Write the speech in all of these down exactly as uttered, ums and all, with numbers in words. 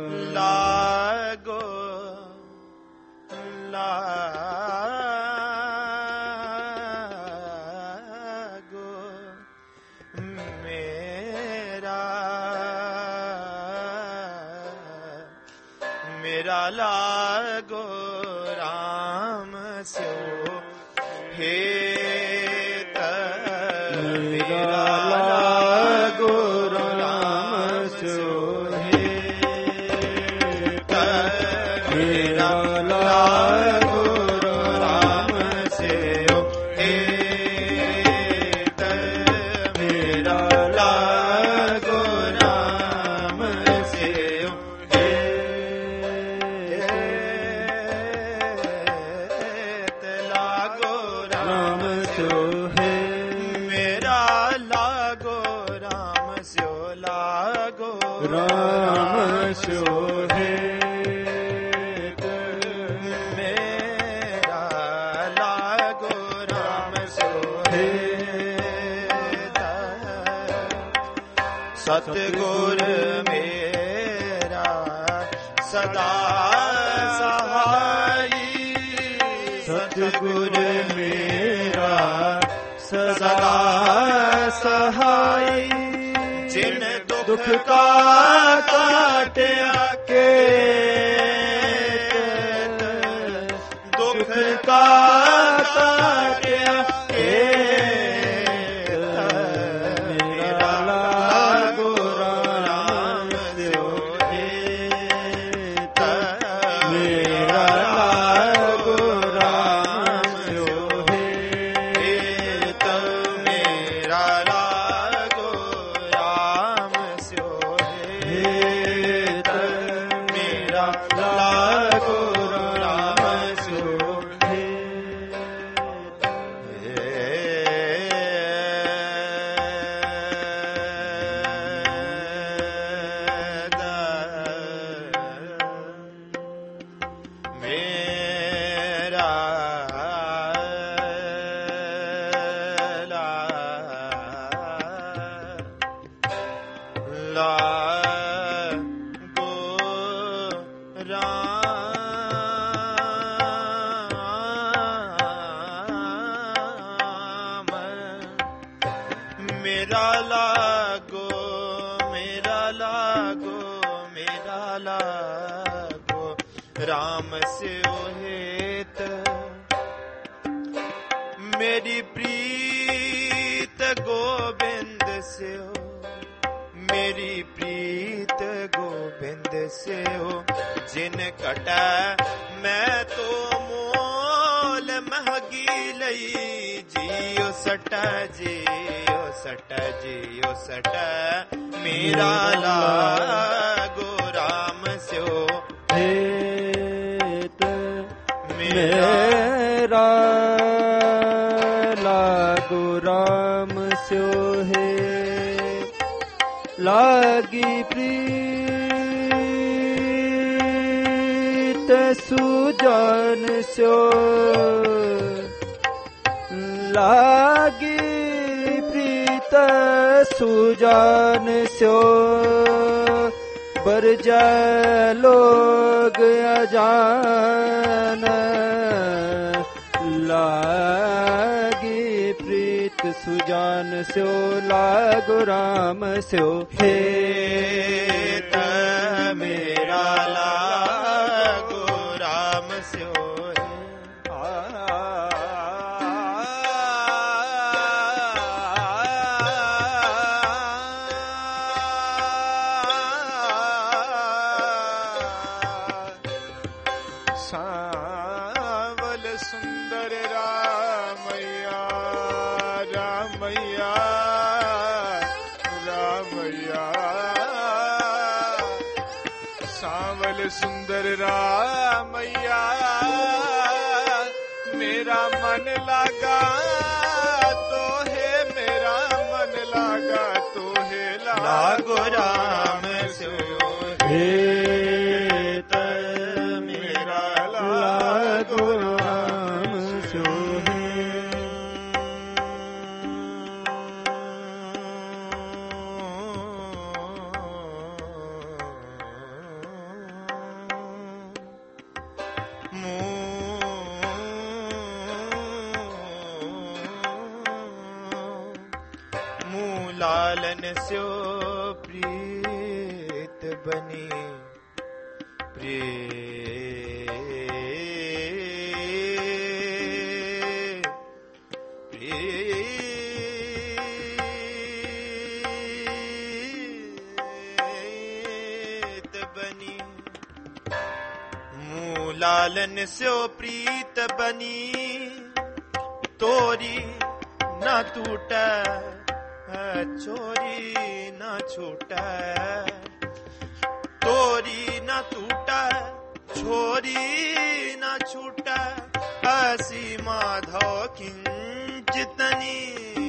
लागो लागो मेरा मेरा लागो राम सो हेत मेरा लागो राम सो हेत मेरा लागो राम से हेत मेरा लागो राम से हेत लागो राम सो है मेरा लागो राम सो लागो राम सो है मेरा लागो राम सो है सतगुर मेरा सदा सहाई सतगुर मेरा सदा सहाई जिन दुख का काटिया के दुख का काटिया के मेरा लागो राम सो हेत मेरा लागो राम सो हेत मेरा लागो राम सो हेत मेरा लागो राम सो मेरा लागो राम मेरा लागो मेरा लागो मेरा लागो राम से हेत मेरी प्रीत गोविंद से हो मेरी प्रीत गोविंद से हो जिन कटा मैं तो मोल महगी लई जियो सटा जियो सटा जियो सटा मेरा लागो राम सो हेत मेरा लागो राम सो है लागी प्रीत सुजान सो लागी प्रीत सुजान सो बरजा लोग अजान लागी प्रीत सुजान सो लागो राम सो हेत मेरा लागो राम सो सावल सुंदर रामैया रामैया रामैया सावल सुंदर रामैया मेरा मन लगा तो है मेरा मन लगा तो है लागो राम सो हेत मेरा लागो राम सो लालन स्यो प्रीत बनी प्रीत बनी लालन स्यो प्रीत बनी तोरी न टूटे छोरी न छूटे तोरी न टूटे छोरी न छूटे ऐसी माधव किंचितनी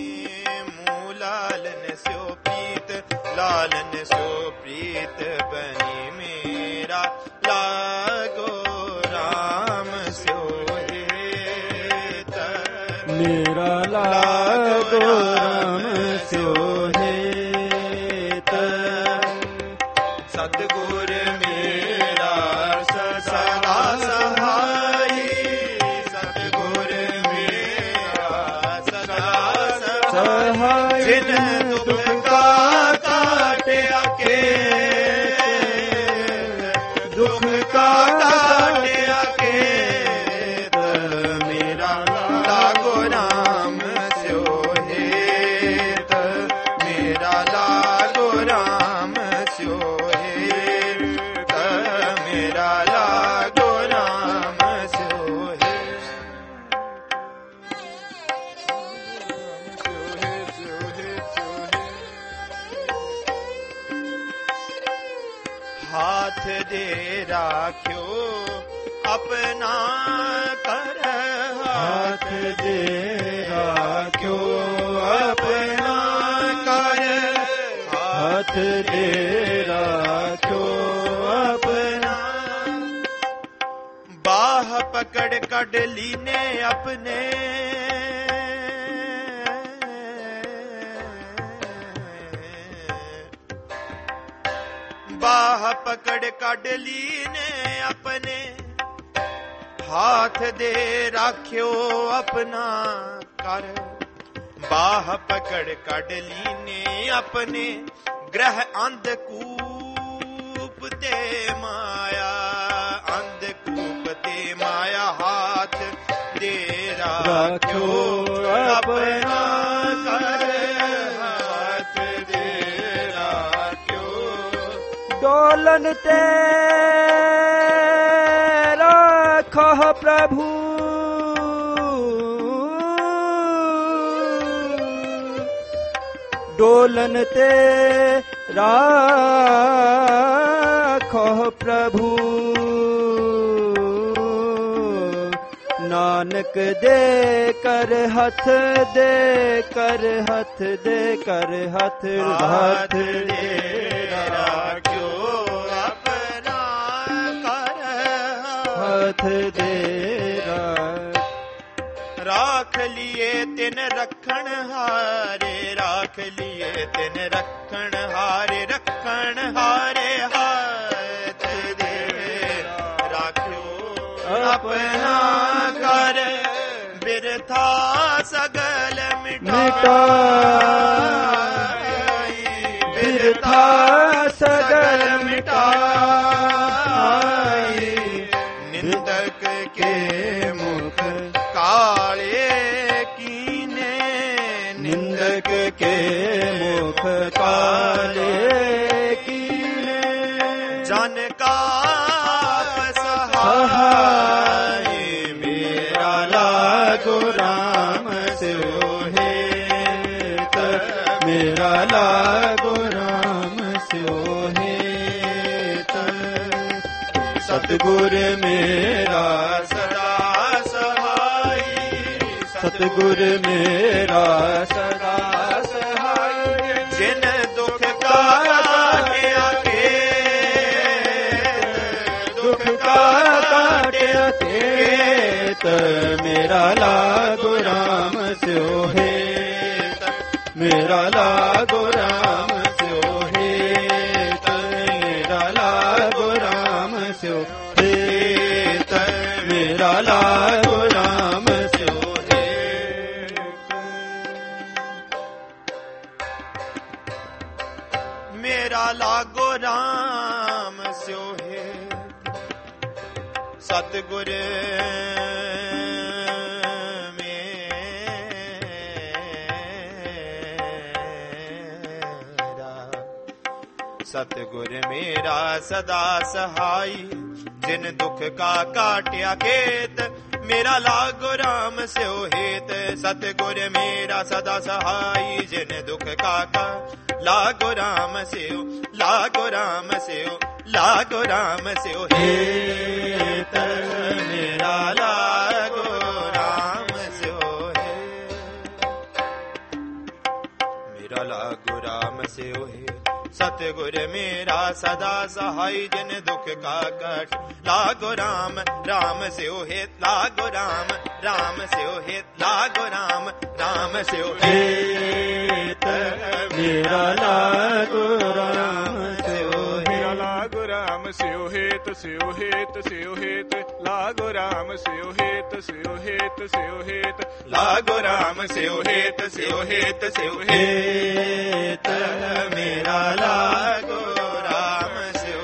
मूलालन स्यो प्रीत लालन स्यो प्रीत बनी मेरा लागो राम स्यो हेत मेरा लागो राम स्यो हेत सतगुर मेरा सदा सहाई सतगुर मेरा सदा सहाई जिन दुख का काटे के दुख का काटे के मेरा लागो राम स्यो हेत मेरा लागो राम स्यो हेत मेरा लागो राम स्यो हाथ दे राख्यो अपना कर हाथ दे राख्यो अपना कर हाथ दे राख्यो अपना बाह पकड़ कड लीने अपने बाह पकड़ कड लीने अपने हाथ दे राख्यो अपना कर बाह पकड़ कड लीने अपने ग्रह अंधकूप ते माया अंधकूप ते माया हाथ दे राख्यो अपना कर हाथ दे राख्यो डोलन ते राखो प्रभु डोलन ते राखो प्रभु नानक दे कर हथ दे कर हथ दे कर हथ हाथ दे राख्यो अपना कर हाथ दे राख लिए तिन रखण हारे राख लिए तिन रखण हारे रखण हारे हाथ दे राख्यो अपना कर बिरथा सगल मिटाई बिरथा सगल मिटाई निंदक के मुख काले कीने निंदक के मुख काले कीने जन का सहाय मेरा लागो राम स्यो हेत मेरा लागो राम स्यो हेत सतगुर मेरा सदा सहाई सतगुर मेरा सदा सहाय जिन दुख का काटिया के दुख का काटिया के मेरा लागो राम स्यो हेत मेरा लागो राम स्यो हेत मेरा लागो राम स्यो हेत मेरा लागो राम स्यो हेत लागो राम स्यो है सतगुर मेरा सतगुर मेरा सदा सहाई जिन दुख का काट्या खेत मेरा लागो राम स्यो हेत सतगुर मेरा सदा सहाई जिन दुख का का लागो राम स्यो लागो राम स्यो लागो राम स्यो हेत मेरा लागो राम स्यो है मेरा लागो राम स्यो है सतगुर मेरा सदा सहाय जिन दुख का कट लागो राम राम स्यो हेत लागो राम राम स्यो हेत लागो राम राम स्यो हेत मेरा लागो राम स्यो मेरा लागो राम स्यो हेत स्यो हेत स्यो हेत लागो राम स्यो हेत स्यो हेत स्यो हेत लागो राम स्यो हेत स्यो हेत स्यो हेत मेरा लागो राम स्यो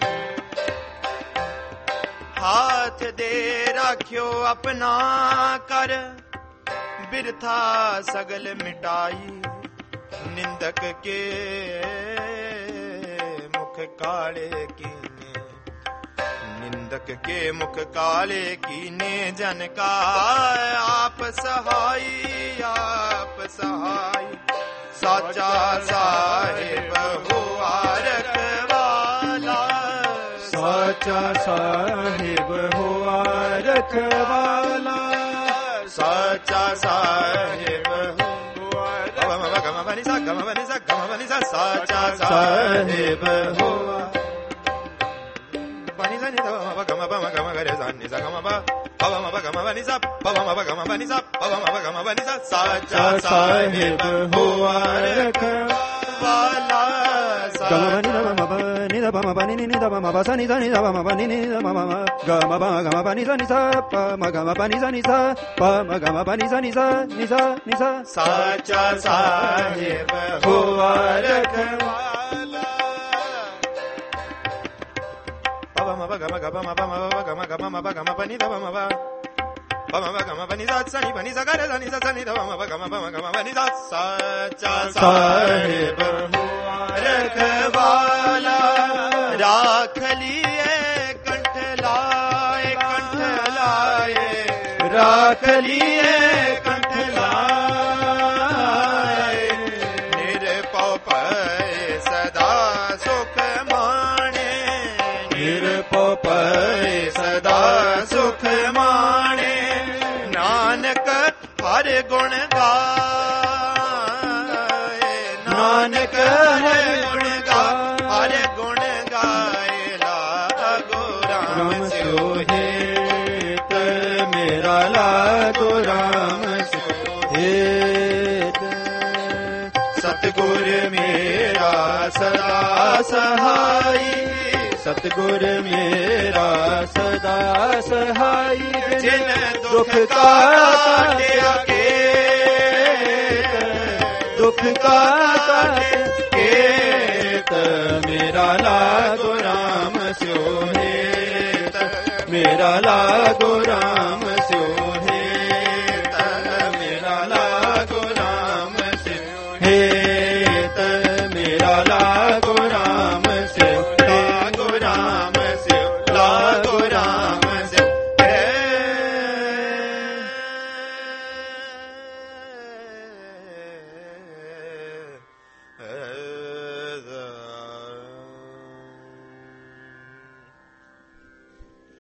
हाथ दे राख्यो अपना कर बिरथा सगल मिटाई निंदक के मुख काले कीने निंदक के मुख काले कीने जन का आप सहाई आप सहाई साचा साहिब हुआ रखवाला साचा साहिब हुआ रखवाला साचा साहिब हुआ गम गम बनि सा गम बनि सा गम बनि सा साचा साहिब हुआ बनि सा नि द गम गम गम गरे सा नि सा गम बा पवम गम बनि सा पवम गम बनि सा पवम गम बनि सा साचा साहिब हुआ रखवाला गम बनि द मम बनि द मम बनि नि द मम ब सा नि द नि द मम बनि नि द मम गम ब गम बनि सा नि सा प म गम बनि सा नि सा प म गम बनि सा नि सा नि सा नि सा साचा साहिब हुआ रखवाला पवम गम गम म गम गम गम म गम बनि द मम ब पवम गम बनि सा सा नि बनि सा गरे सा नि सा सा नि द मम गम गम गम बनि सा साचा साहिब हुआ रखवाला राख लिए कंठ लाए कंठ लाए राख लिए कंठ लाए निरपौ पै सदा सुख माणे निरपौ पै सदा सुख माणे नानक हर गुण गाए नानक हर गुण गाए हर गुण गाए लागो राम स्यो हेत मेरा लागो राम स्यो हेत सतगुर मेरा सदा सहाई सतगुर मेरा सदा सहाई जिन दुख का काट्या खेत दुख का केत मेरा लागो राम स्यो हेत मेरा लागो राम स्यो हेत मेरा लागो राम स्यो हेत मेरा लागो राम स्यो लागो राम स्यो लागो राम